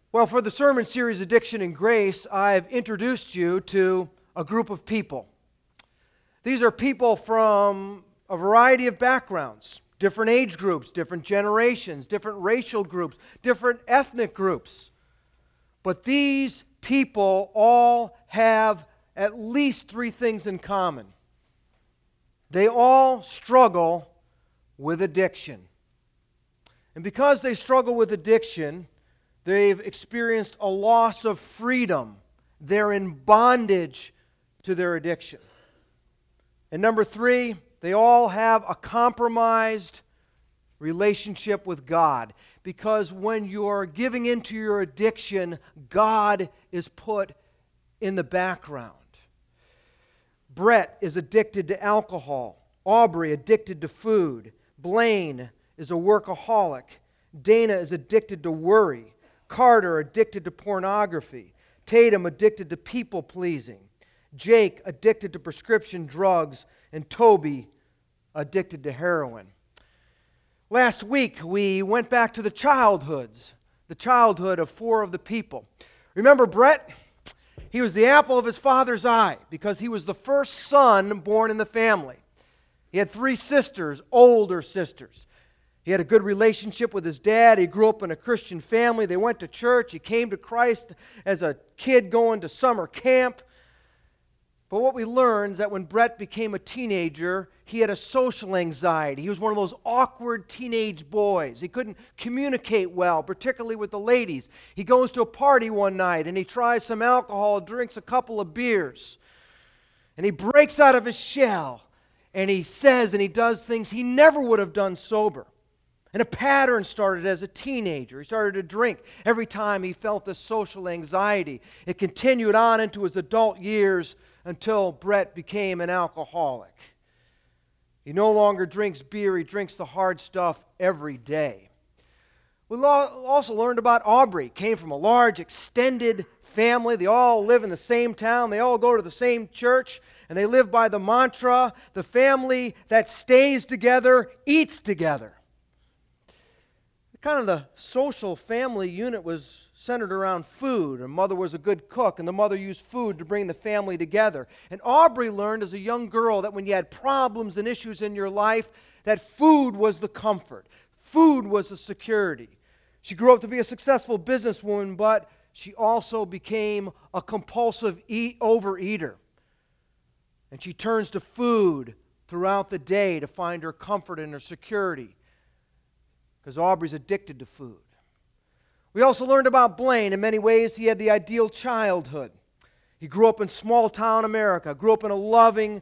Well, for the sermon series Addiction and Grace, I've introduced you to a group of people. These are people from a variety of backgrounds, different age groups, different generations, different racial groups, different ethnic groups. But these people all have at least three things in common. They all struggle with addiction. And because they struggle with addiction, they've experienced a loss of freedom. They're in bondage to their addiction. And number three, they all have a compromised relationship with God. Because when you're giving into your addiction, God is put in the background. Brett is addicted to alcohol. Aubrey addicted to food. Blaine is a workaholic. Dana is addicted to worry. Carter addicted to pornography. Tatum addicted to people-pleasing. Jake addicted to prescription drugs. And Toby addicted to heroin. Last week, we went back to the childhood of four of the people. Remember Brett? He was the apple of his father's eye because he was the first son born in the family. He had three sisters, older sisters. He had a good relationship with his dad. He grew up in a Christian family. They went to church. He came to Christ as a kid going to summer camp. But what we learned is that when Brett became a teenager, he had a social anxiety. He was one of those awkward teenage boys. He couldn't communicate well, particularly with the ladies. He goes to a party one night and he tries some alcohol, drinks a couple of beers. And he breaks out of his shell and he says and he does things he never would have done sober. And a pattern started as a teenager. He started to drink every time he felt this social anxiety. It continued on into his adult years until Brett became an alcoholic. He no longer drinks beer, he drinks the hard stuff every day. We also learned about Aubrey. Came from a large, extended family. They all live in the same town. They all go to the same church. And they live by the mantra, the family that stays together eats together. Kind of the social family unit was centered around food. Her mother was a good cook, and the mother used food to bring the family together. And Aubrey learned as a young girl that when you had problems and issues in your life, that food was the comfort. Food was the security. She grew up to be a successful businesswoman, but she also became a compulsive overeater. And she turns to food throughout the day to find her comfort and her security. Because Aubrey's addicted to food. We also learned about Blaine. In many ways, he had the ideal childhood. He grew up in small-town America, grew up in a loving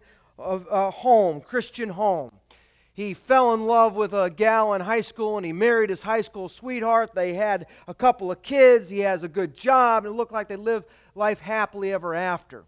home, Christian home. He fell in love with a gal in high school, and he married his high school sweetheart. They had a couple of kids. He has a good job, and it looked like they lived life happily ever after.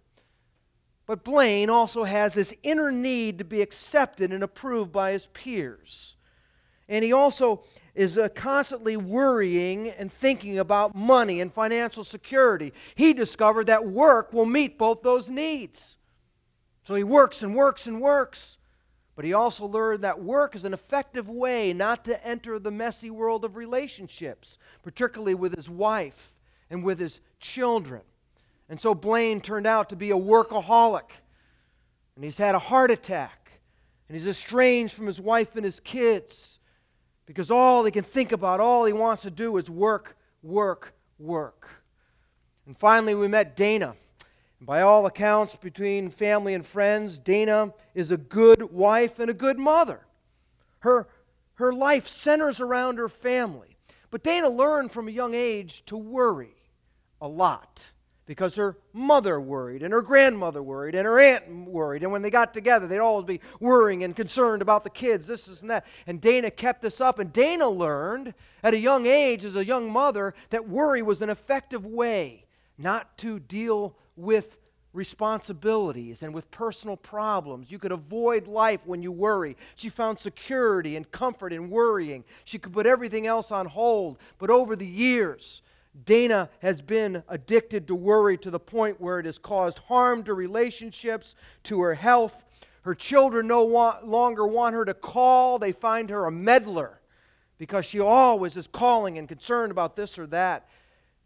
But Blaine also has this inner need to be accepted and approved by his peers. And he also is constantly worrying and thinking about money and financial security. He discovered that work will meet both those needs. So he works and works and works. But he also learned that work is an effective way not to enter the messy world of relationships, particularly with his wife and with his children. And so Blaine turned out to be a workaholic. And he's had a heart attack. And he's estranged from his wife and his kids. Because all he can think about, all he wants to do is work, work, work. And finally we met Dana. And by all accounts, between family and friends, Dana is a good wife and a good mother. Her life centers around her family. But Dana learned from a young age to worry a lot. Because her mother worried, and her grandmother worried, and her aunt worried. And when they got together, they'd always be worrying and concerned about the kids, this and that. And Dana kept this up. And Dana learned at a young age, as a young mother, that worry was an effective way not to deal with responsibilities and with personal problems. You could avoid life when you worry. She found security and comfort in worrying. She could put everything else on hold. But over the years, Dana has been addicted to worry to the point where it has caused harm to relationships, to her health. Her children no longer want her to call. They find her a meddler because she always is calling and concerned about this or that.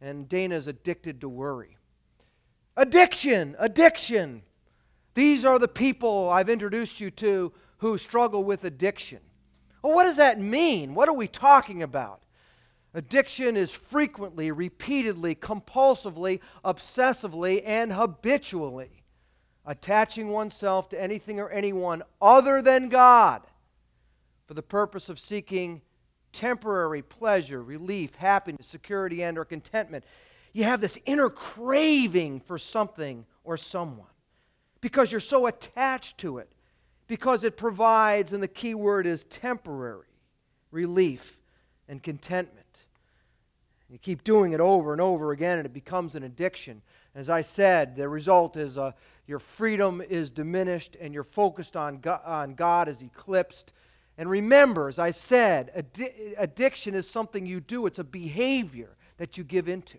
and Dana is addicted to worry. Addiction, addiction. These are the people I've introduced you to who struggle with addiction. Well, what does that mean? What are we talking about? Addiction is frequently, repeatedly, compulsively, obsessively, and habitually attaching oneself to anything or anyone other than God for the purpose of seeking temporary pleasure, relief, happiness, security, and or contentment. You have this inner craving for something or someone because you're so attached to it, because it provides, and the key word is temporary, relief and contentment. You keep doing it over and over again, and it becomes an addiction. As I said, the result is your freedom is diminished, and your focus on God is eclipsed. And remember, as I said, addiction is something you do. It's a behavior that you give into.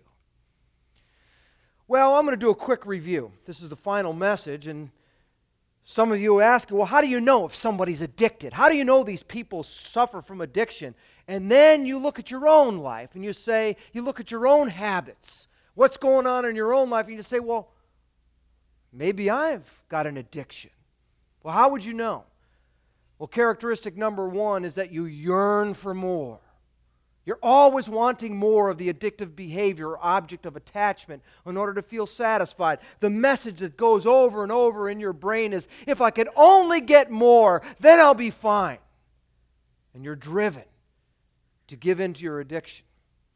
Well, I'm going to do a quick review. This is the final message, and some of you ask, well, how do you know if somebody's addicted? How do you know these people suffer from addiction? And then you look at your own life, and you look at your own habits. What's going on in your own life? And you say, well, maybe I've got an addiction. Well, how would you know? Well, characteristic number one is that you yearn for more. You're always wanting more of the addictive behavior or object of attachment in order to feel satisfied. The message that goes over and over in your brain is, if I could only get more, then I'll be fine. And you're driven to give in to your addiction.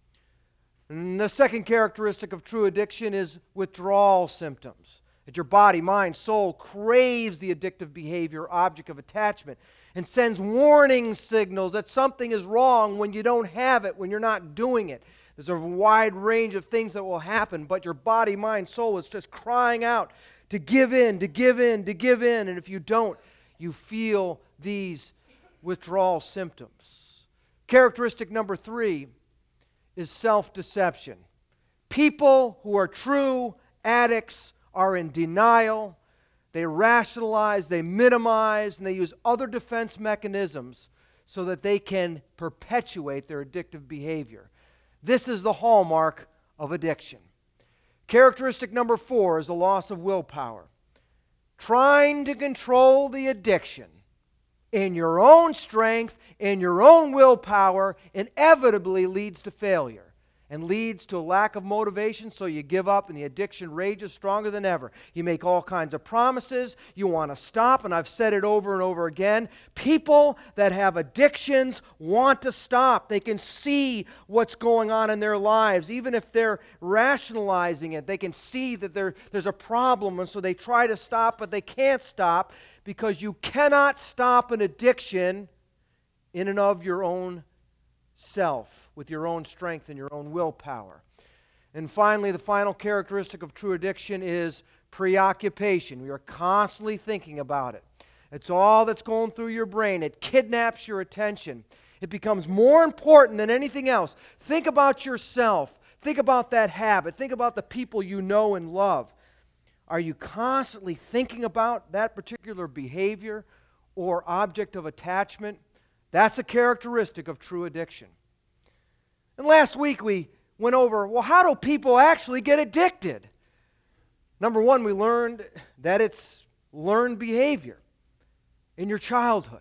And the second characteristic of true addiction is withdrawal symptoms. That your body, mind, soul craves the addictive behavior or object of attachment and sends warning signals that something is wrong when you don't have it, when you're not doing it. There's a wide range of things that will happen, but your body, mind, soul is just crying out to give in, to give in, to give in. And if you don't, you feel these withdrawal symptoms. Characteristic number three is self-deception. People who are true addicts are in denial, they rationalize, they minimize, and they use other defense mechanisms so that they can perpetuate their addictive behavior. This is the hallmark of addiction. Characteristic number four is the loss of willpower. Trying to control the addiction in your own strength, in your own willpower, inevitably leads to failure and leads to a lack of motivation, so you give up and the addiction rages stronger than ever. You make all kinds of promises. You want to stop, and I've said it over and over again. People that have addictions want to stop. They can see what's going on in their lives. Even if they're rationalizing it, they can see that there's a problem, and so they try to stop, but they can't stop because you cannot stop an addiction in and of your own self, with your own strength and your own willpower. And finally, the final characteristic of true addiction is preoccupation. We are constantly thinking about it. It's all that's going through your brain. It kidnaps your attention. It becomes more important than anything else. Think about yourself. Think about that habit. Think about the people you know and love. Are you constantly thinking about that particular behavior or object of attachment? That's a characteristic of true addiction. And last week we went over, well, how do people actually get addicted? Number one, we learned that it's learned behavior in your childhood.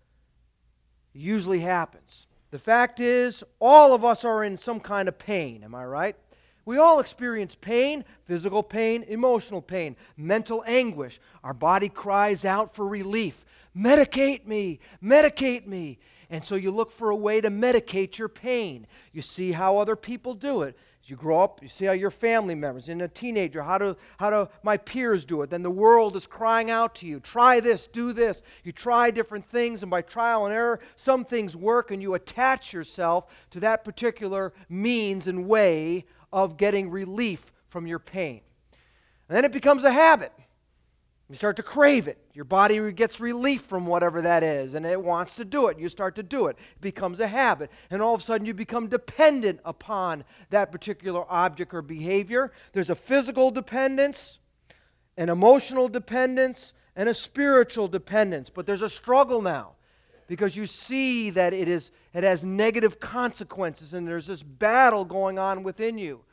It usually happens. The fact is, all of us are in some kind of pain, am I right? We all experience pain, physical pain, emotional pain, mental anguish. Our body cries out for relief. Medicate me, medicate me. And so you look for a way to medicate your pain. You see how other people do it. As you grow up, you see how your family members, and a teenager, how do my peers do it? Then the world is crying out to you, try this, do this. You try different things, and by trial and error, some things work, and you attach yourself to that particular means and way of getting relief from your pain. And then it becomes a habit. You start to crave it. Your body gets relief from whatever that is, and it wants to do it. You start to do it. It becomes a habit. And all of a sudden, you become dependent upon that particular object or behavior. There's a physical dependence, an emotional dependence, and a spiritual dependence. But there's a struggle now because you see that it has negative consequences, and there's this battle going on within you.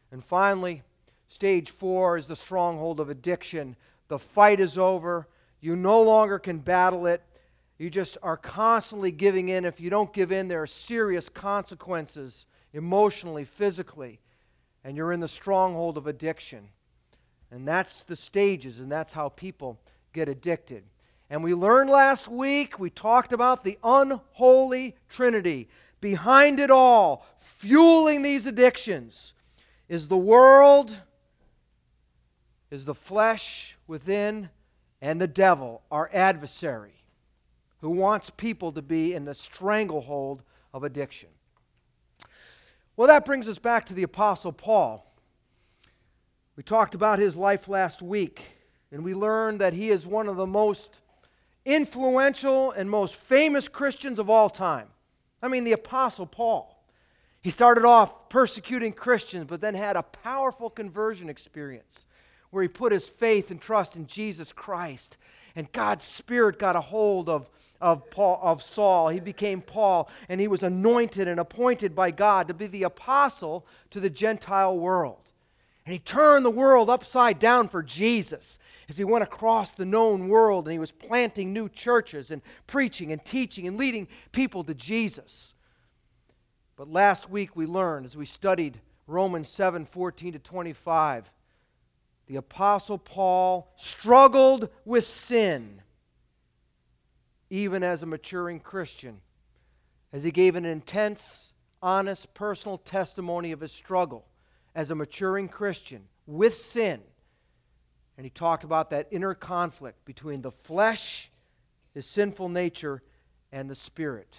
And finally, stage 4 is the stronghold of addiction. The fight is over. You no longer can battle it. You just are constantly giving in. If you don't give in, there are serious consequences emotionally, physically. And you're in the stronghold of addiction. And that's the stages, and that's how people get addicted. And we learned last week, we talked about the unholy trinity. Behind it all, fueling these addictions, is the world, is the flesh within, and the devil, our adversary, who wants people to be in the stranglehold of addiction. Well, that brings us back to the Apostle Paul. We talked about his life last week, and we learned that he is one of the most influential and most famous Christians of all time. I mean, the Apostle Paul. He started off persecuting Christians, but then had a powerful conversion experience where he put his faith and trust in Jesus Christ. And God's Spirit got a hold of Saul. He became Paul, and he was anointed and appointed by God to be the apostle to the Gentile world. And he turned the world upside down for Jesus as he went across the known world, and he was planting new churches and preaching and teaching and leading people to Jesus. But last week we learned, as we studied Romans 7:14-25, the Apostle Paul struggled with sin, even as a maturing Christian, as he gave an intense, honest, personal testimony of his struggle as a maturing Christian with sin. And he talked about that inner conflict between the flesh, his sinful nature, and the Spirit.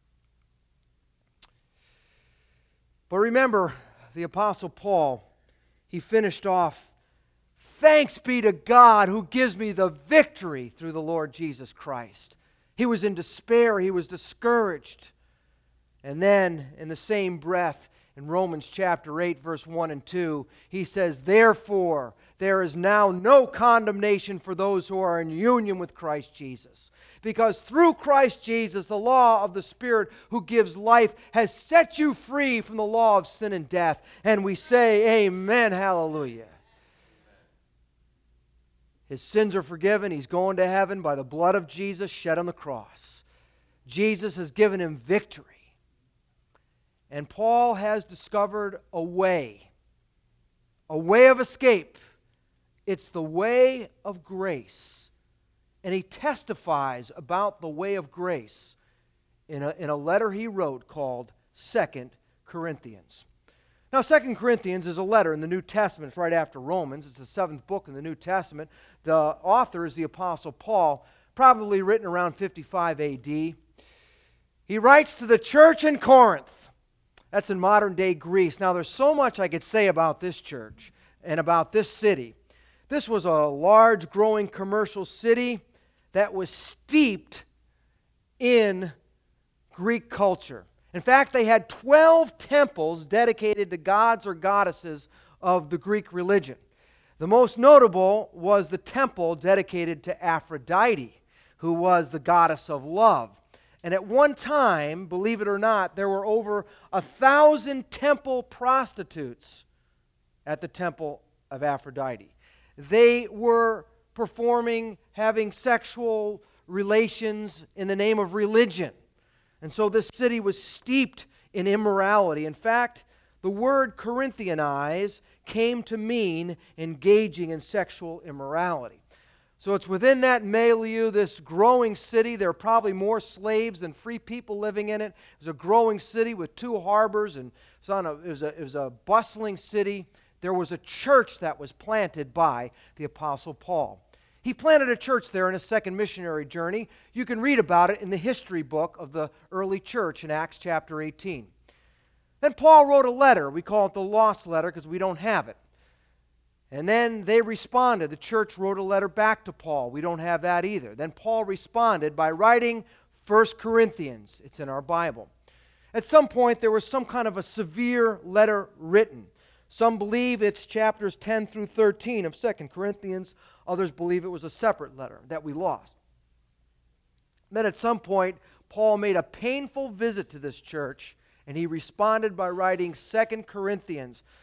But remember, the Apostle Paul, he finished off, "Thanks be to God who gives me the victory through the Lord Jesus Christ." He was in despair. He was discouraged. And then, in the same breath, in Romans chapter 8, verse 1 and 2, he says, "Therefore, there is now no condemnation for those who are in union with Christ Jesus. Because through Christ Jesus, the law of the Spirit who gives life has set you free from the law of sin and death." And we say, amen, hallelujah. His sins are forgiven. He's going to heaven by the blood of Jesus shed on the cross. Jesus has given him victory. And Paul has discovered a way of escape. It's the way of grace. And he testifies about the way of grace in a letter he wrote called 2 Corinthians. Now, 2 Corinthians is a letter in the New Testament. It's right after Romans. It's the 7th book in the New Testament. The author is the Apostle Paul, probably written around 55 AD. He writes to the church in Corinth. That's in modern-day Greece. Now, there's so much I could say about this church and about this city. This was a large, growing commercial city that was steeped in Greek culture. In fact, they had 12 temples dedicated to gods or goddesses of the Greek religion. The most notable was the temple dedicated to Aphrodite, who was the goddess of love. And at one time, believe it or not, there were over 1,000 temple prostitutes at the temple of Aphrodite. They were performing, having sexual relations in the name of religion. And so this city was steeped in immorality. In fact, the word Corinthianize came to mean engaging in sexual immorality. So it's within that milieu, this growing city. There are probably more slaves than free people living in it. It was a growing city with 2 harbors, and it was a bustling city. There was a church that was planted by the Apostle Paul. He planted a church there in his second missionary journey. You can read about it in the history book of the early church in Acts chapter 18. Then Paul wrote a letter. We call it the lost letter because we don't have it. And then they responded. The church wrote a letter back to Paul. We don't have that either. Then Paul responded by writing 1 Corinthians. It's in our Bible. At some point, there was some kind of a severe letter written. Some believe it's chapters 10 through 13 of 2 Corinthians. Others believe it was a separate letter that we lost. Then at some point, Paul made a painful visit to this church, and he responded by writing 2 Corinthians.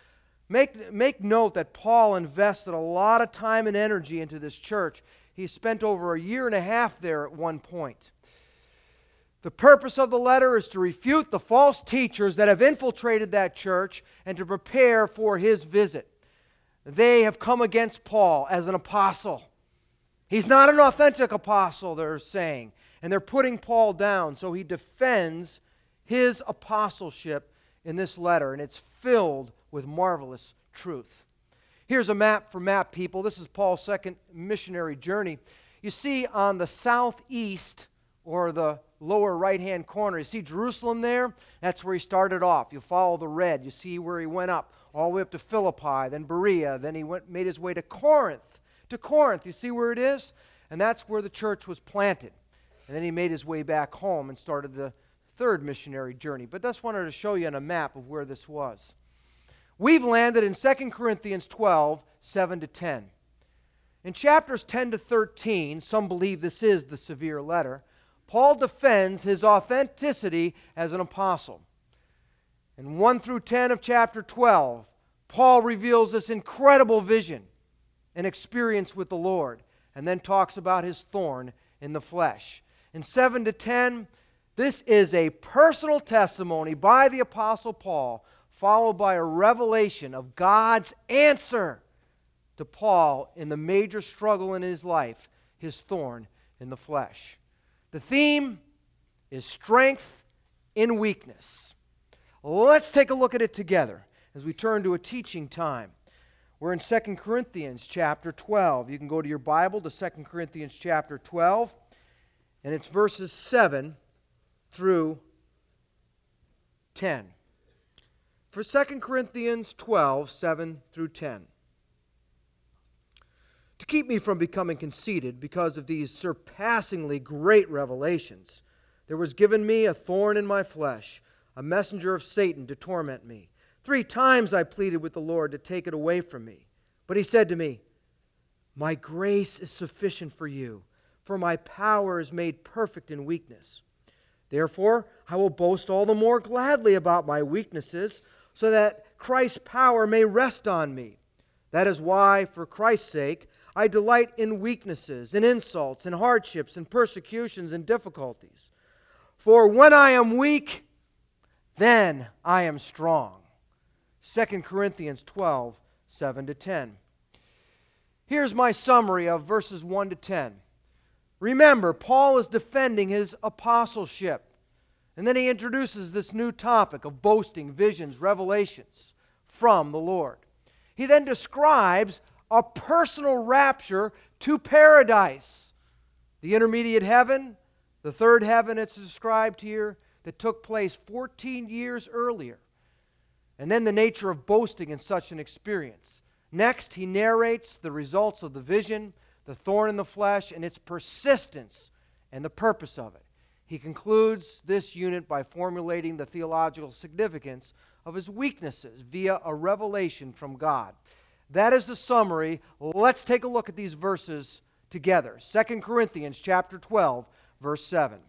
Make note that Paul invested a lot of time and energy into this church. He spent over a year and a half there at one point. The purpose of the letter is to refute the false teachers that have infiltrated that church and to prepare for his visit. They have come against Paul as an apostle. He's not an authentic apostle, they're saying. And they're putting Paul down. So he defends his apostleship in this letter. And it's filled with marvelous truth. Here's a map for map people. This is Paul's second missionary journey. You see on the southeast, or the lower right-hand corner, you see Jerusalem there? That's where he started off. You follow the red. You see where he went up, all the way up to Philippi, then Berea. Then he made his way to Corinth. You see where it is? And that's where the church was planted. And then he made his way back home and started the third missionary journey. But just wanted to show you on a map of where this was. We've landed in 2 Corinthians 12, 7 to 10. In chapters 10 to 13, some believe this is the severe letter, Paul defends his authenticity as an apostle. In 1 through 10 of chapter 12, Paul reveals this incredible vision and experience with the Lord, and then talks about his thorn in the flesh. In 7 to 10, this is a personal testimony by the Apostle Paul, followed by a revelation of God's answer to Paul in the major struggle in his life, his thorn in the flesh. The theme is strength in weakness. Let's take a look at it together as we turn to a teaching time. We're in 2 Corinthians chapter 12. You can go to your Bible to 2 Corinthians chapter 12, and it's verses 7 through 10. For 2 Corinthians 12, 7 through 10. To keep me from becoming conceited because of these surpassingly great revelations, there was given me a thorn in my flesh, a messenger of Satan to torment me. 3 times I pleaded with the Lord to take it away from me. But he said to me, "My grace is sufficient for you, for my power is made perfect in weakness. Therefore, I will boast all the more gladly about my weaknesses, so that Christ's power may rest on me. That is why, for Christ's sake, I delight in weaknesses, in insults, in hardships, in persecutions, and difficulties. For when I am weak, then I am strong." 2 Corinthians 12, 7 to 10. Here's my summary of verses 1 to 10. Remember, Paul is defending his apostleship. And then he introduces this new topic of boasting, visions, revelations from the Lord. He then describes a personal rapture to paradise. The intermediate heaven, the third heaven it's described here, that took place 14 years earlier. And then the nature of boasting in such an experience. Next, he narrates the results of the vision, the thorn in the flesh, and its persistence and the purpose of it. He concludes this unit by formulating the theological significance of his weaknesses via a revelation from God. That is the summary. Let's take a look at these verses together. 2 Corinthians chapter 12, verse 7.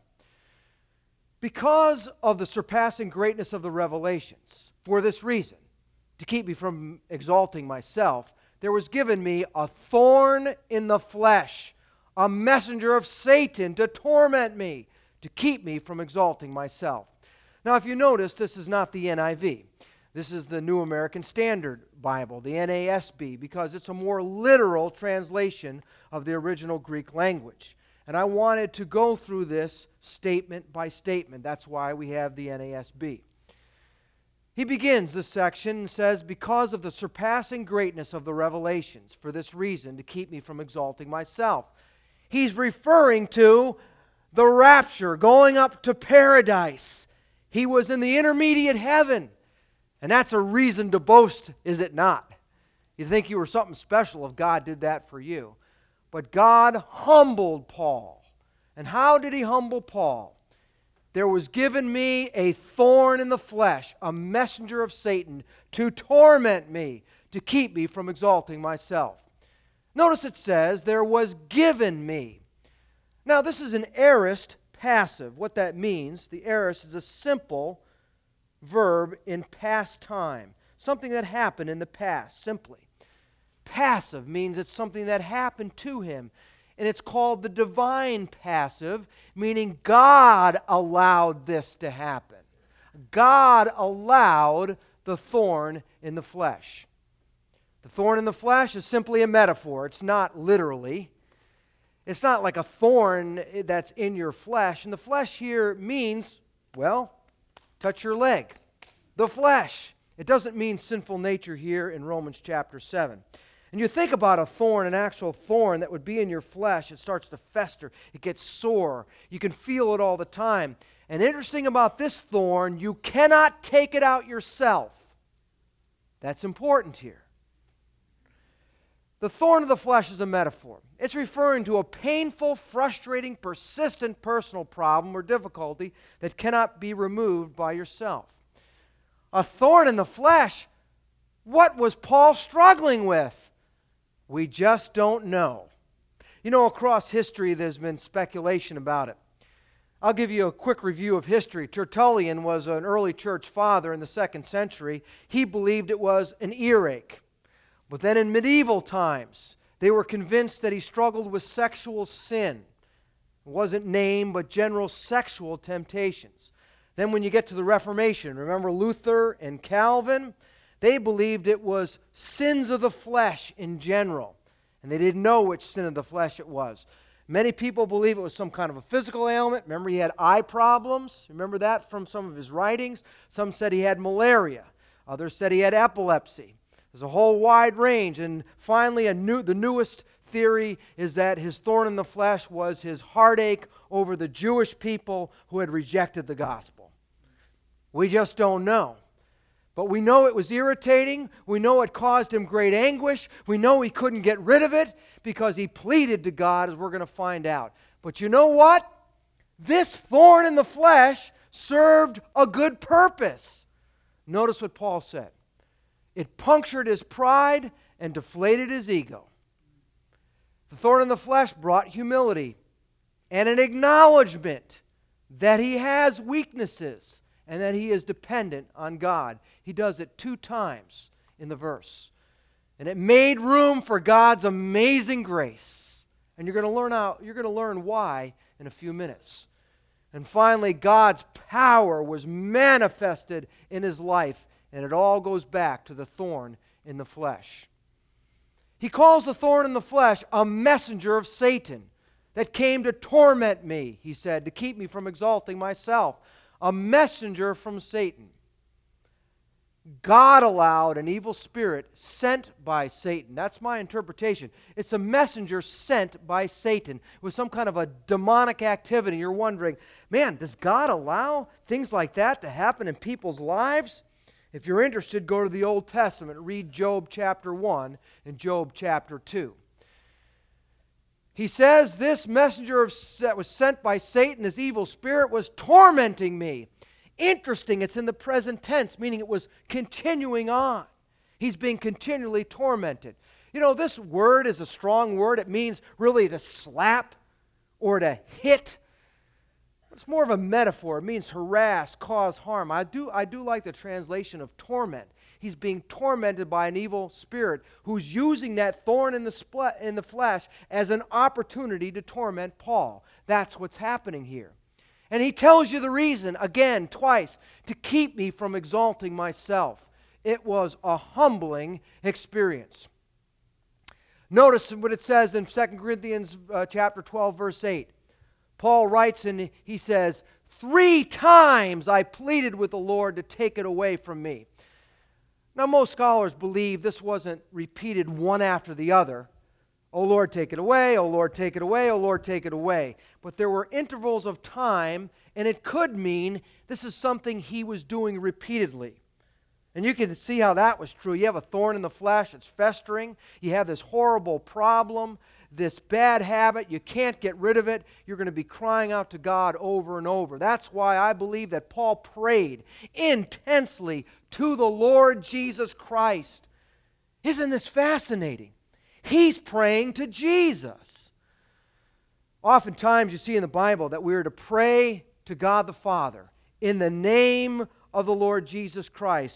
Because of the surpassing greatness of the revelations, for this reason, to keep me from exalting myself, there was given me a thorn in the flesh, a messenger of Satan to torment me, to keep me from exalting myself. Now, if you notice, this is not the NIV. This is the New American Standard Bible, the NASB, because it's a more literal translation of the original Greek language. And I wanted to go through this statement by statement. That's why we have the NASB. He begins this section and says, "Because of the surpassing greatness of the revelations, for this reason, to keep me from exalting myself." He's referring to the rapture, going up to paradise. He was in the intermediate heaven. And that's a reason to boast, is it not? You think you were something special if God did that for you. But God humbled Paul. And how did he humble Paul? There was given me a thorn in the flesh, a messenger of Satan, to torment me, to keep me from exalting myself. Notice it says, there was given me. Now, this is an aorist passive. What that means, the aorist is a simple verb in past time. something that happened in the past, simply. Passive means it's something that happened to him. And it's called the divine passive, meaning God allowed this to happen. God allowed the thorn in the flesh. The thorn in the flesh is simply a metaphor. It's not literally. It's not like a thorn that's in your flesh. And the flesh here means, well, touch your leg. The flesh. It doesn't mean sinful nature here in Romans chapter 7. And you think about a thorn, an actual thorn that would be in your flesh, it starts to fester. It gets sore. You can feel it all the time. And interesting about this thorn, you cannot take it out yourself. That's important here. The thorn of the flesh is a metaphor. It's referring to a painful, frustrating, persistent personal problem or difficulty that cannot be removed by yourself. A thorn in the flesh, what was Paul struggling with? We just don't know. You know, across history there's been speculation about it. I'll give you a quick review of history. Tertullian was an early church father in the 2nd century. He believed it was an earache. But then in medieval times, they were convinced that he struggled with sexual sin. It wasn't named, but general sexual temptations. Then when you get to the Reformation, remember Luther and Calvin? They believed it was sins of the flesh in general. And they didn't know which sin of the flesh it was. Many people believe it was some kind of a physical ailment. Remember, he had eye problems. Remember that from some of his writings? Some said he had malaria. Others said he had epilepsy. There's a whole wide range. And finally, the newest theory is that his thorn in the flesh was his heartache over the Jewish people who had rejected the gospel. We just don't know. But we know it was irritating. We know it caused him great anguish. We know he couldn't get rid of it because he pleaded to God, as we're going to find out. But you know what? This thorn in the flesh served a good purpose. Notice what Paul said. It punctured his pride and deflated his ego. The thorn in the flesh brought humility and an acknowledgement that he has weaknesses and that he is dependent on God. He does it 2 times in the verse. And it made room for God's amazing grace. And you're going to learn why in a few minutes. And finally, God's power was manifested in his life, and it all goes back to the thorn in the flesh. He calls the thorn in the flesh a messenger of Satan that came to torment me, he said, to keep me from exalting myself. A messenger from Satan. God allowed an evil spirit sent by Satan. That's my interpretation. It's a messenger sent by Satan with some kind of a demonic activity. You're wondering, man, does God allow things like that to happen in people's lives? If you're interested, go to the Old Testament. Read Job chapter 1 and Job chapter 2. He says, this messenger that was sent by Satan, this evil spirit, was tormenting me. Interesting, it's in the present tense, meaning it was continuing on. He's being continually tormented. You know, this word is a strong word. It means really to slap or to hit. It's more of a metaphor. It means harass, cause harm. I do like the translation of torment. He's being tormented by an evil spirit who's using that thorn in the flesh as an opportunity to torment Paul. That's what's happening here. And he tells you the reason, again, twice, to keep me from exalting myself. It was a humbling experience. Notice what it says in 2 Corinthians chapter 12, verse 8. Paul writes and he says, 3 times I pleaded with the Lord to take it away from me. Now, most scholars believe this wasn't repeated one after the other. Oh, Lord, take it away. Oh, Lord, take it away. Oh, Lord, take it away. But there were intervals of time, and it could mean this is something he was doing repeatedly. And you can see how that was true. You have a thorn in the flesh. It's festering. You have this horrible problem, this bad habit. You can't get rid of it. You're going to be crying out to God over and over. That's why I believe that Paul prayed intensely to the Lord Jesus Christ. Isn't this fascinating? He's praying to Jesus. Oftentimes you see in the Bible that we are to pray to God the Father in the name of the Lord Jesus Christ.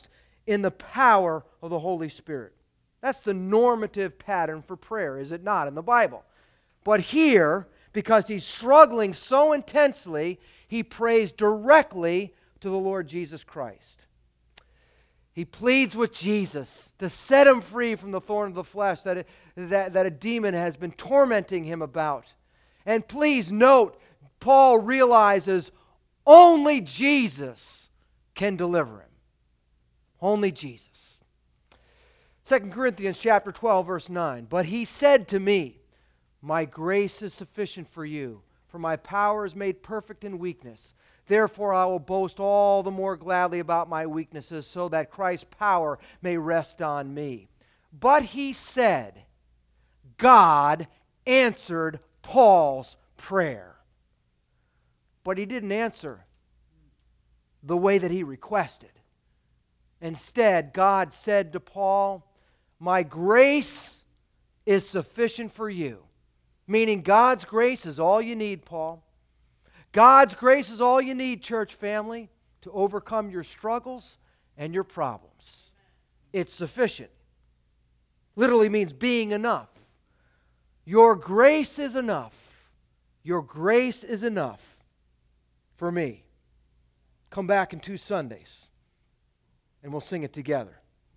in the power of the Holy Spirit. That's the normative pattern for prayer, is it not, in the Bible? But here, because he's struggling so intensely, he prays directly to the Lord Jesus Christ. He pleads with Jesus to set him free from the thorn of the flesh that a demon has been tormenting him about. And please note, Paul realizes only Jesus can deliver him. Only Jesus. 2 Corinthians chapter 12, verse 9. But he said to me, my grace is sufficient for you, for my power is made perfect in weakness. Therefore I will boast all the more gladly about my weaknesses, so that Christ's power may rest on me. But he said, God answered Paul's prayer. But he didn't answer the way that he requested. Instead, God said to Paul, my grace is sufficient for you. Meaning God's grace is all you need, Paul. God's grace is all you need, church family, to overcome your struggles and your problems. It's sufficient. Literally means being enough. Your grace is enough. Your grace is enough for me. Come back in 2 Sundays and we'll sing it together.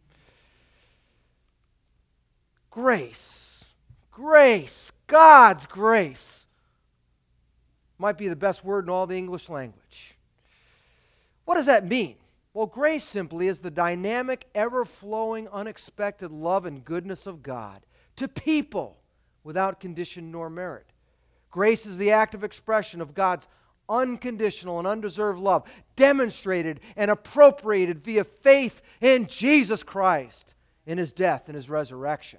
Grace. Grace. God's grace. Might be the best word in all the English language. What does that mean? Well, grace simply is the dynamic, ever-flowing, unexpected love and goodness of God to people without condition nor merit. Grace is the active expression of God's unconditional and undeserved love, demonstrated and appropriated via faith in Jesus Christ, in His death and His resurrection.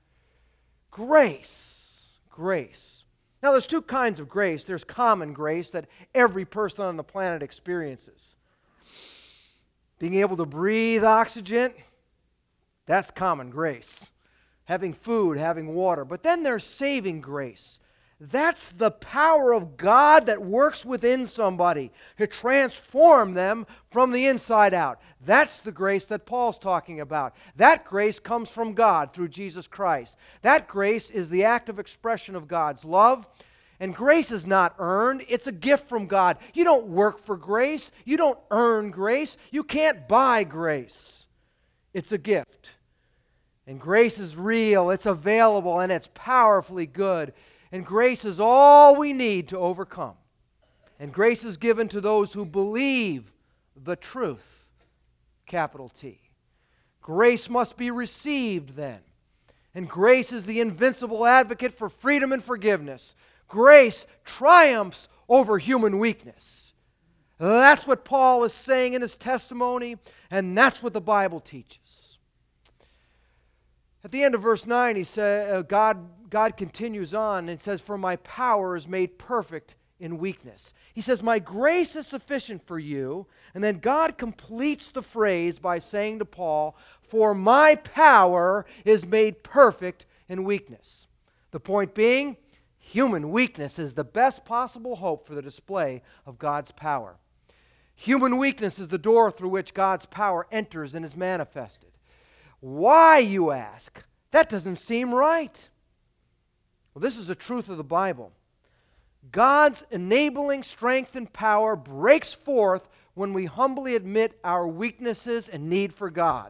Grace. Grace. Now, there's 2 kinds of grace. There's common grace that every person on the planet experiences. Being able to breathe oxygen, that's common grace. Having food, having water. But then there's saving grace. That's the power of God that works within somebody to transform them from the inside out. That's the grace that Paul's talking about. That grace comes from God through Jesus Christ. That grace is the active expression of God's love. And grace is not earned. It's a gift from God. You don't work for grace. You don't earn grace. You can't buy grace. It's a gift. And grace is real. It's available and it's powerfully good. And grace is all we need to overcome. And grace is given to those who believe the truth, capital T. Grace must be received then. And grace is the invincible advocate for freedom and forgiveness. Grace triumphs over human weakness. That's what Paul is saying in his testimony, and that's what the Bible teaches. At the end of verse 9, he says, God continues on and says, for my power is made perfect in weakness. He says, my grace is sufficient for you. And then God completes the phrase by saying to Paul, for my power is made perfect in weakness. The point being, human weakness is the best possible hope for the display of God's power. Human weakness is the door through which God's power enters and is manifested. Why, you ask? That doesn't seem right. Well, this is the truth of the Bible. God's enabling strength and power breaks forth when we humbly admit our weaknesses and need for God.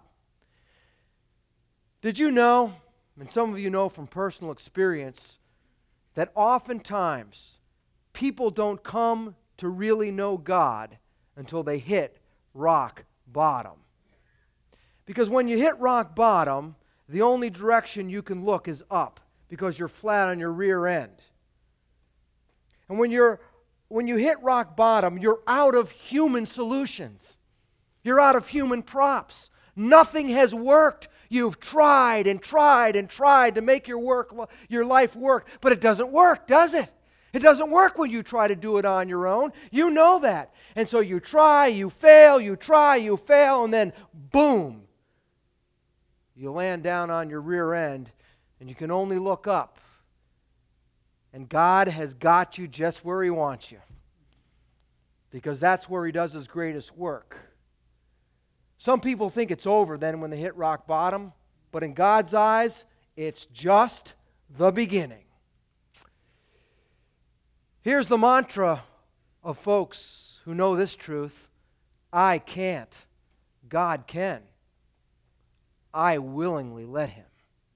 Did you know, and some of you know from personal experience, that oftentimes people don't come to really know God until they hit rock bottom? Because when you hit rock bottom, the only direction you can look is up because you're flat on your rear end. And when you hit rock bottom, you're out of human solutions. You're out of human props. Nothing has worked. You've tried and tried and tried to make your life work, but it doesn't work, does it? It doesn't work when you try to do it on your own. You know that. And so you try, you fail, you try, you fail, and then boom, you land down on your rear end, and you can only look up. And God has got you just where He wants you, because that's where He does His greatest work. Some people think it's over then when they hit rock bottom, but in God's eyes, it's just the beginning. Here's the mantra of folks who know this truth. I can't. God can. I willingly let Him.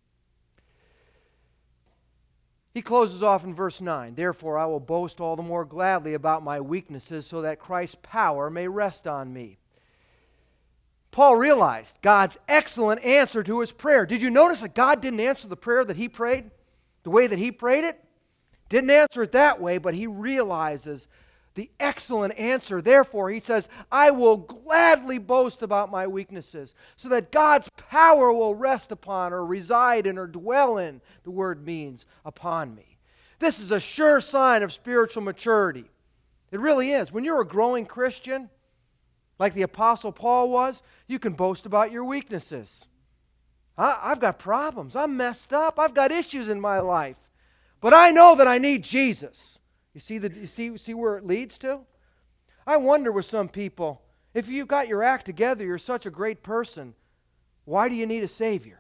He closes off in verse 9. Therefore, I will boast all the more gladly about my weaknesses so that Christ's power may rest on me. Paul realized God's excellent answer to his prayer. Did you notice that God didn't answer the prayer that he prayed the way that he prayed it? Didn't answer it that way, but he realizes the excellent answer. Therefore, he says, I will gladly boast about my weaknesses so that God's power will rest upon or reside in or dwell in, the word means, upon me. This is a sure sign of spiritual maturity. It really is. When you're a growing Christian, like the Apostle Paul was, you can boast about your weaknesses. I've got problems. I'm messed up. I've got issues in my life. But I know that I need Jesus. You see where it leads to? I wonder with some people, if you've got your act together, you're such a great person, why do you need a Savior?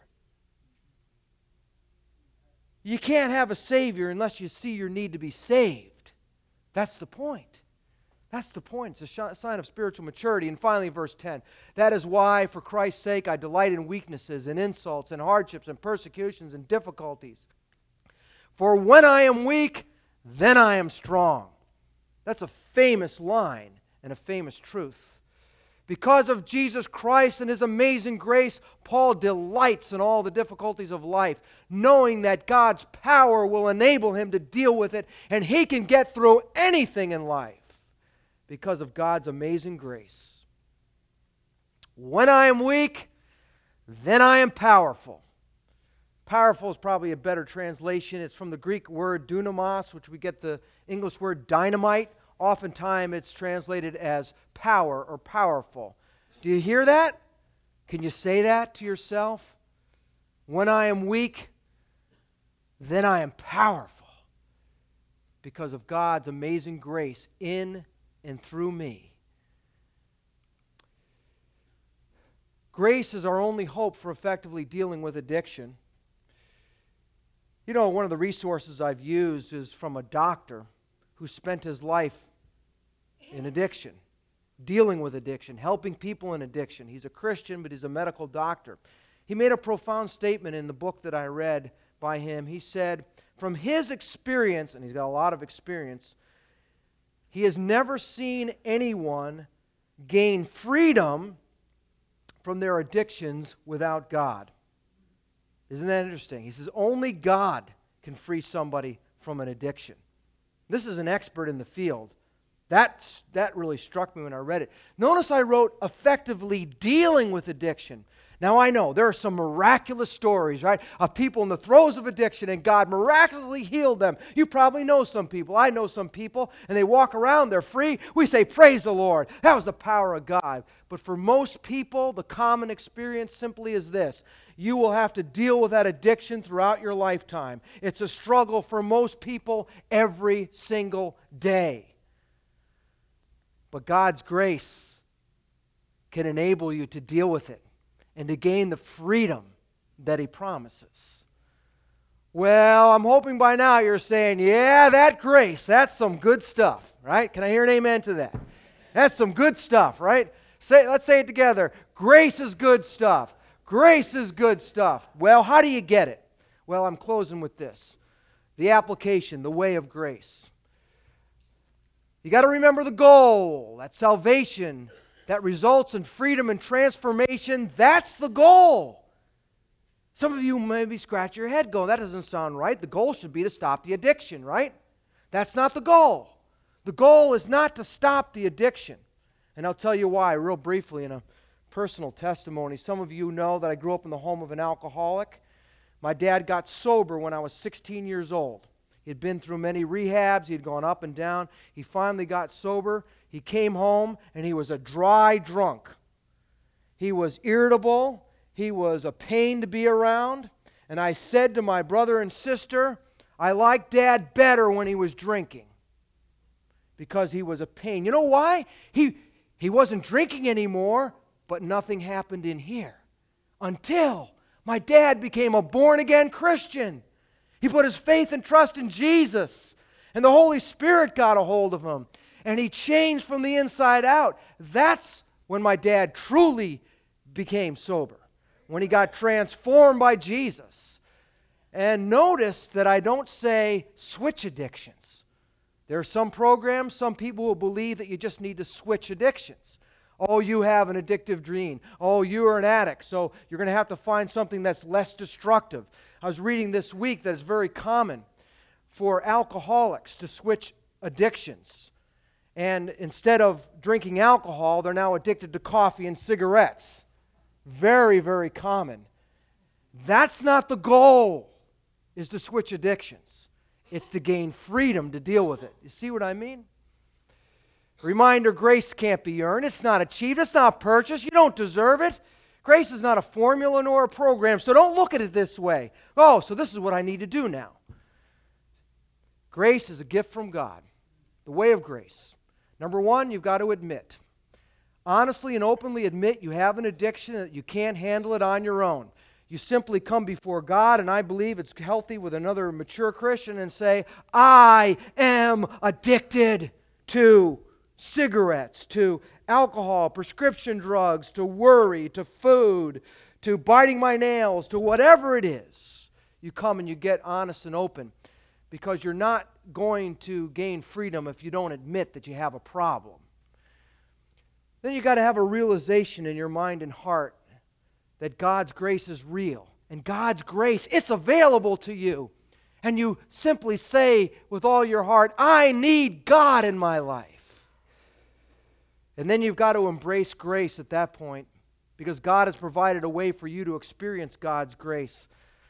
You can't have a Savior unless you see your need to be saved. That's the point. That's the point. It's a sign of spiritual maturity. And finally, verse 10. That is why, for Christ's sake, I delight in weaknesses and insults and hardships and persecutions and difficulties. For when I am weak, then I am strong. That's a famous line and a famous truth. Because of Jesus Christ and His amazing grace, Paul delights in all the difficulties of life, knowing that God's power will enable him to deal with it, and he can get through anything in life because of God's amazing grace. When I am weak, then I am powerful. Powerful is probably a better translation. It's from the Greek word dunamos, which we get the English word dynamite. Oftentimes it's translated as power or powerful. Do you hear that? Can you say that to yourself? When I am weak, then I am powerful because of God's amazing grace in and through me. Grace is our only hope for effectively dealing with addiction. You know, one of the resources I've used is from a doctor who spent his life in addiction, dealing with addiction, helping people in addiction. He's a Christian, but he's a medical doctor. He made a profound statement in the book that I read by him. He said, from his experience, and he's got a lot of experience, he has never seen anyone gain freedom from their addictions without God. Isn't that interesting? He says only God can free somebody from an addiction. This is an expert in the field. That really struck me when I read it. Notice I wrote effectively dealing with addiction. Now I know there are some miraculous stories, right, of people in the throes of addiction and God miraculously healed them. You probably know some people. I know some people, and they walk around, they're free. We say, praise the Lord. That was the power of God. But for most people, the common experience simply is this. You will have to deal with that addiction throughout your lifetime. It's a struggle for most people every single day. But God's grace can enable you to deal with it and to gain the freedom that He promises. Well, I'm hoping by now you're saying, yeah, that grace, that's some good stuff, right? Can I hear an amen to that? That's some good stuff, right? Let's say it together. Grace is good stuff. Grace is good stuff. Well, how do you get it? Well, I'm closing with this. The application, the way of grace. You got to remember the goal, that salvation that results in freedom and transformation. That's the goal. Some of you maybe scratch your head going, that doesn't sound right. The goal should be to stop the addiction, right? That's not the goal. The goal is not to stop the addiction. And I'll tell you why real briefly in a personal testimony. Some of you know that I grew up in the home of an alcoholic. My dad got sober when I was 16 years old. He'd been through many rehabs. He'd gone up and down. He finally got sober. He came home, and he was a dry drunk. He was irritable. He was a pain to be around. And I said to my brother and sister, I liked Dad better when he was drinking because he was a pain. You know why? He wasn't drinking anymore, but nothing happened in here until my dad became a born-again Christian. He put his faith and trust in Jesus, and the Holy Spirit got a hold of him, and he changed from the inside out. That's when my dad truly became sober, when he got transformed by Jesus. And notice that I don't say switch addictions. There are some programs, some people will believe that you just need to switch addictions. Oh, you have an addictive dream. Oh, you are an addict, so you're going to have to find something that's less destructive. I was reading this week that it's very common for alcoholics to switch addictions. And instead of drinking alcohol, they're now addicted to coffee and cigarettes. Very, very common. That's not the goal, is to switch addictions. It's to gain freedom to deal with it. You see what I mean? Reminder, grace can't be earned. It's not achieved. It's not purchased. You don't deserve it. Grace is not a formula nor a program, so don't look at it this way. Oh, so this is what I need to do now. Grace is a gift from God, the way of grace. Number one, you've got to admit. Honestly and openly admit you have an addiction and that you can't handle it on your own. You simply come before God, and I believe it's healthy with another mature Christian, and say, I am addicted to cigarettes, to alcohol, prescription drugs, to worry, to food, to biting my nails, to whatever it is. You come and you get honest and open, because you're not going to gain freedom if you don't admit that you have a problem. Then you've got to have a realization in your mind and heart that God's grace is real. And God's grace, it's available to you. And you simply say with all your heart, I need God in my life. And then you've got to embrace grace at that point, because God has provided a way for you to experience God's grace.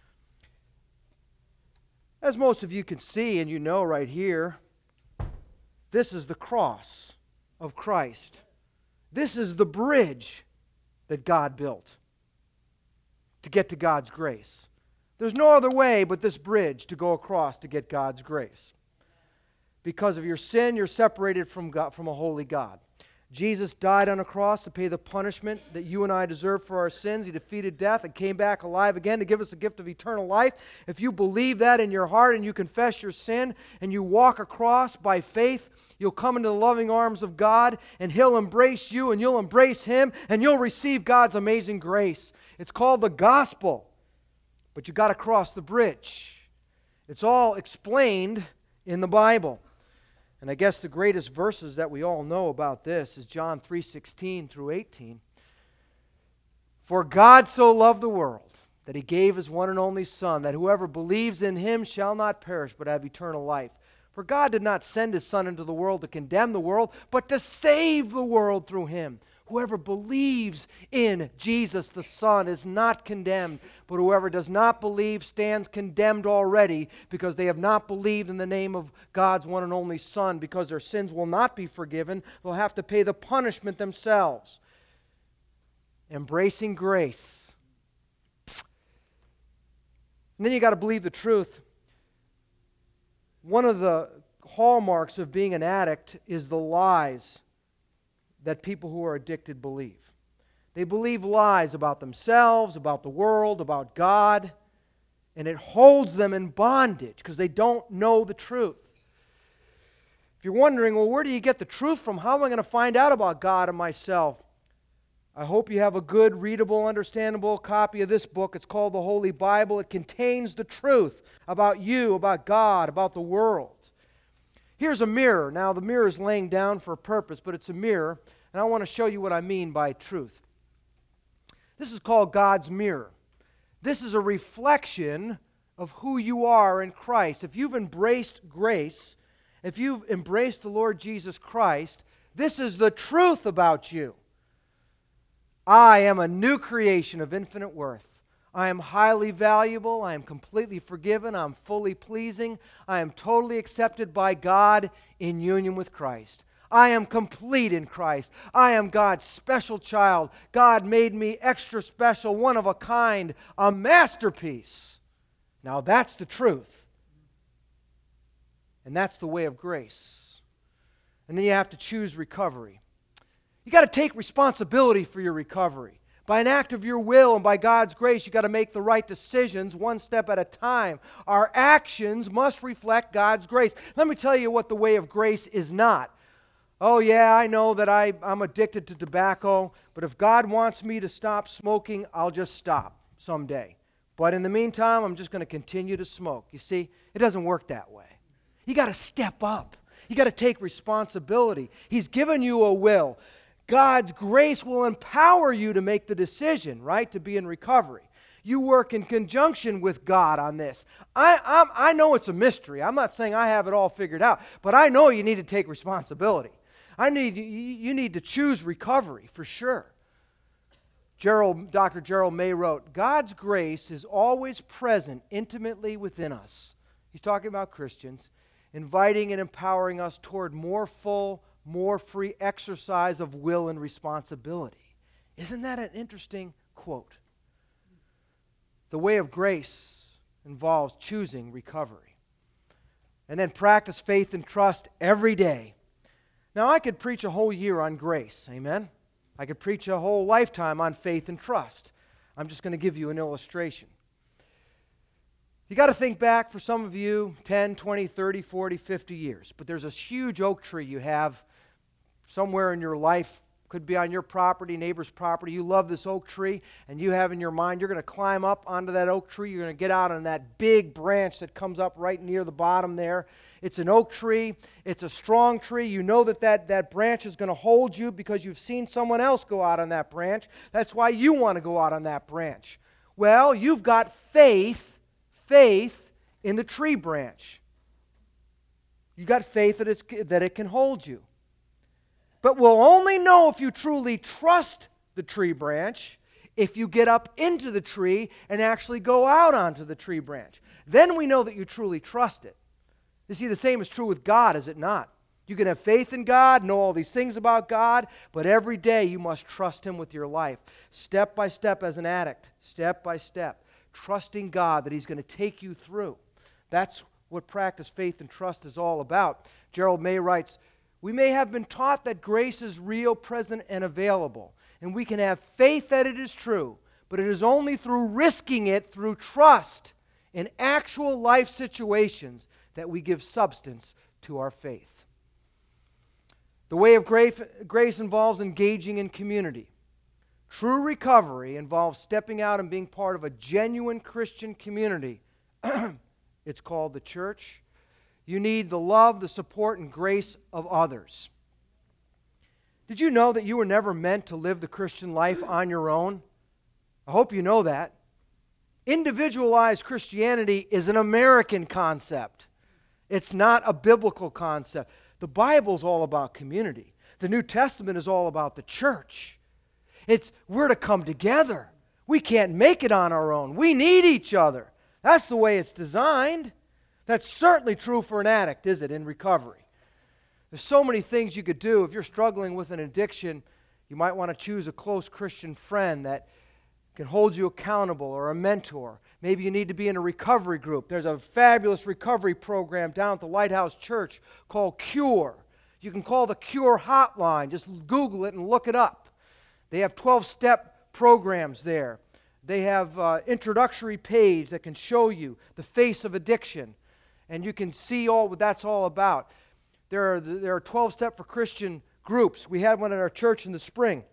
As most of you can see, and you know right here, this is the cross of Christ. This is the bridge that God built to get to God's grace. There's no other way but this bridge to go across to get God's grace. Because of your sin, you're separated from God, from a holy God. Jesus died on a cross to pay the punishment that you and I deserve for our sins. He defeated death and came back alive again to give us a gift of eternal life. If you believe that in your heart and you confess your sin and you walk across by faith, you'll come into the loving arms of God, and He'll embrace you and you'll embrace Him, and you'll receive God's amazing grace. It's called the gospel, but you've got to cross the bridge. It's all explained in the Bible. And I guess the greatest verses that we all know about this is John 3:16 through 18. For God so loved the world that He gave His one and only Son, that whoever believes in Him shall not perish but have eternal life. For God did not send His Son into the world to condemn the world, but to save the world through Him. Whoever believes in Jesus the Son is not condemned, but whoever does not believe stands condemned already, because they have not believed in the name of God's one and only Son. Because their sins will not be forgiven, they'll have to pay the punishment themselves. Embracing grace. And then you got to believe the truth. One of the hallmarks of being an addict is the lies that people who are addicted believe. They believe lies about themselves, about the world, about God, and it holds them in bondage because they don't know the truth. If you're wondering, well, where do you get the truth from? How am I going to find out about God and myself? I hope you have a good, readable, understandable copy of this book. It's called the Holy Bible. It contains the truth about you, about God, about the world. Here's a mirror. Now, the mirror is laying down for a purpose, but it's a mirror, and I want to show you what I mean by truth. This is called God's mirror. This is a reflection of who you are in Christ. If you've embraced grace, if you've embraced the Lord Jesus Christ, this is the truth about you. I am a new creation of infinite worth. I am highly valuable. I am completely forgiven. I'm fully pleasing. I am totally accepted by God in union with Christ. I am complete in Christ. I am God's special child. God made me extra special, one of a kind, a masterpiece. Now that's the truth. And that's the way of grace. And then you have to choose recovery. You got to take responsibility for your recovery. By an act of your will and by God's grace, you got to make the right decisions one step at a time. Our actions must reflect God's grace. Let me tell you what the way of grace is not. Oh yeah, I know that I'm addicted to tobacco, but if God wants me to stop smoking, I'll just stop someday. But in the meantime, I'm just going to continue to smoke. You see, it doesn't work that way. You got to step up. You got to take responsibility. He's given you a will. God's grace will empower you to make the decision, right, to be in recovery. You work in conjunction with God on this. I know it's a mystery. I'm not saying I have it all figured out, but I know you need to take responsibility. You need to choose recovery for sure. Dr. Gerald May wrote, God's grace is always present intimately within us. He's talking about Christians, inviting and empowering us toward more full, more free exercise of will and responsibility. Isn't that an interesting quote? The way of grace involves choosing recovery. And then practice faith and trust every day. Now, I could preach a whole year on grace, amen? I could preach a whole lifetime on faith and trust. I'm just going to give you an illustration. You got to think back for some of you 10, 20, 30, 40, 50 years. But there's this huge oak tree you have somewhere in your life, could be on your property, neighbor's property. You love this oak tree, and you have in your mind you're going to climb up onto that oak tree. You're going to get out on that big branch that comes up right near the bottom there. It's an oak tree. It's a strong tree. You know that branch is going to hold you because you've seen someone else go out on that branch. That's why you want to go out on that branch. Well, you've got faith in the tree branch. You've got faith that it can hold you. But we'll only know if you truly trust the tree branch if you get up into the tree and actually go out onto the tree branch. Then we know that you truly trust it. You see, the same is true with God, is it not? You can have faith in God, know all these things about God, but every day you must trust Him with your life. Step by step as an addict, step by step, trusting God that He's going to take you through. That's what practice faith and trust is all about. Gerald May writes, we may have been taught that grace is real, present, and available, and we can have faith that it is true, but it is only through risking it, through trust in actual life situations, that we give substance to our faith. The way of grace involves engaging in community. True recovery involves stepping out and being part of a genuine Christian community. It's called the church. You need the love, the support, and grace of others. Did you know that you were never meant to live the Christian life on your own? I hope you know that. Individualized Christianity is an American concept. It's not a biblical concept. The Bible's all about community. The New Testament is all about the church. We're to come together. We can't make it on our own. We need each other. That's the way it's designed. That's certainly true for an addict, is it, in recovery? There's so many things you could do. If you're struggling with an addiction, you might want to choose a close Christian friend that can hold you accountable, or a mentor. Maybe you need to be in a recovery group. There's a fabulous recovery program down at the Lighthouse Church called CURE. You can call the CURE hotline. Just Google it and look it up. They have 12-step programs there. They have an introductory page that can show you the face of addiction, and you can see all what that's all about. There are 12-step for Christian groups. We had one at our church in the spring.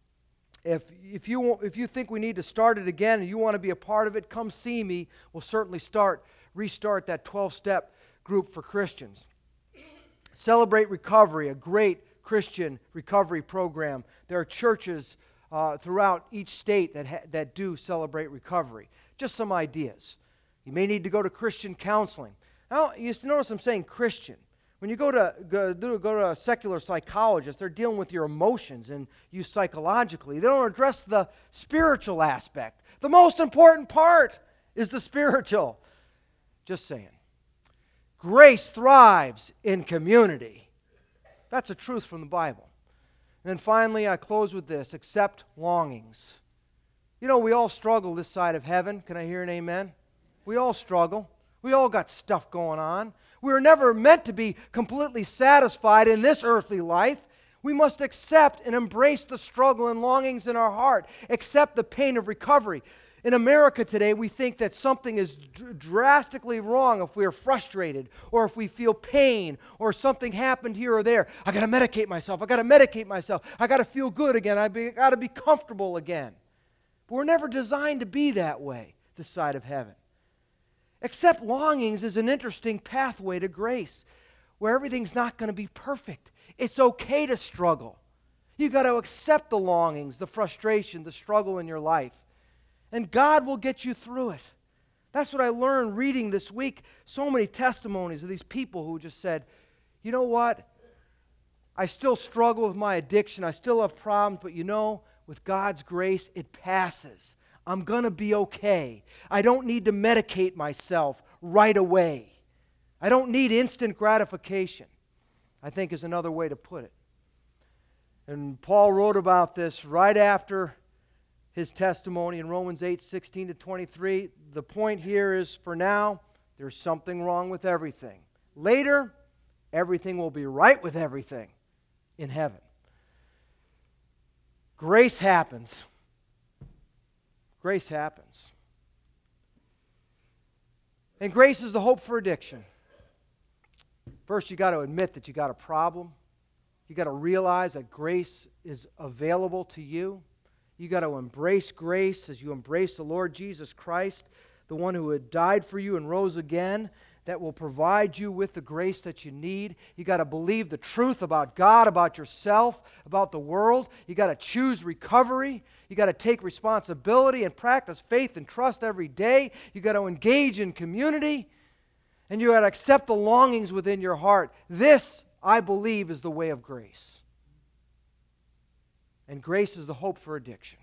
If you think we need to start it again and you want to be a part of it, come see me. We'll certainly restart that 12-step group for Christians. Celebrate Recovery, a great Christian recovery program. There are churches throughout each state that do Celebrate Recovery. Just some ideas. You may need to go to Christian counseling. Now, you notice I'm saying Christian. When you go to a secular psychologist, they're dealing with your emotions and you psychologically. They don't address the spiritual aspect. The most important part is the spiritual. Just saying. Grace thrives in community. That's a truth from the Bible. And then finally, I close with this: accept longings. You know, we all struggle this side of heaven. Can I hear an amen? We all struggle. We all got stuff going on. We were never meant to be completely satisfied in this earthly life. We must accept and embrace the struggle and longings in our heart, accept the pain of recovery. In America today, we think that something is drastically wrong if we are frustrated or if we feel pain or something happened here or there. I got to medicate myself. I got to medicate myself. I got to feel good again. I got to be comfortable again. But we're never designed to be that way this side of heaven. Accept longings is an interesting pathway to grace where everything's not going to be perfect. It's okay to struggle. You got to accept the longings, the frustration, the struggle in your life. And God will get you through it. That's what I learned reading this week. So many testimonies of these people who just said, you know what? I still struggle with my addiction. I still have problems, but with God's grace, it passes. I'm going to be okay. I don't need to medicate myself right away. I don't need instant gratification, I think is another way to put it. And Paul wrote about this right after his testimony in Romans 8:16-23. The point here is, for now, there's something wrong with everything. Later, everything will be right with everything in heaven. Grace happens. Grace happens. And grace is the hope for addiction. First, you got to admit that you got a problem. You got to realize that grace is available to you. You got to embrace grace as you embrace the Lord Jesus Christ, the one who had died for you and rose again, that will provide you with the grace that you need. You got to believe the truth about God, about yourself, about the world. You got to choose recovery. You got to take responsibility and practice faith and trust every day. You got to engage in community. And you got to accept the longings within your heart. This, I believe, is the way of grace. And grace is the hope for addiction.